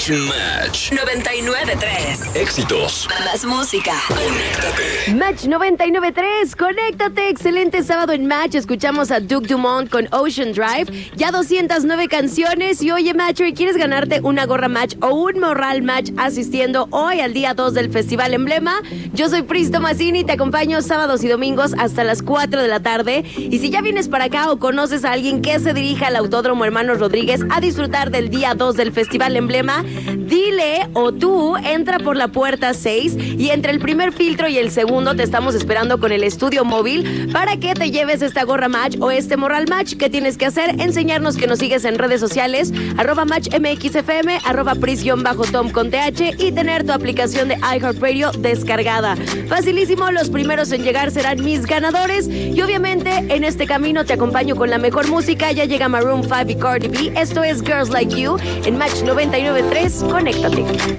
Match 99.3. Éxitos. Más música. Conéctate. Match 99.3, conéctate, excelente sábado en Match. Escuchamos a Duke Dumont con Ocean Drive, ya 209 canciones. Y oye, Matcher, ¿quieres ganarte una gorra Match o un morral Match asistiendo hoy al día 2 del Festival Emblema? Yo soy Pris Tomasini, te acompaño sábados y domingos hasta las 4 de la tarde. Y si ya vienes para acá o conoces a alguien que se dirija al Autódromo Hermanos Rodríguez a disfrutar del día 2 del Festival Emblema, dile, o tú entra por la puerta 6 y entre el primer filtro y el segundo te estamos esperando con el estudio móvil para que te lleves esta gorra Match o este morral Match. ¿Qué tienes que hacer? Enseñarnos que nos sigues en redes sociales, @MatchMXFM, @Pris_Tom con TH y tener tu aplicación de iHeartRadio descargada. Facilísimo, los primeros en llegar serán mis ganadores y obviamente en este camino te acompaño con la mejor música. Ya llega Maroon 5 y Cardi B. Esto es Girls Like You en Match 99.3. Conéctate.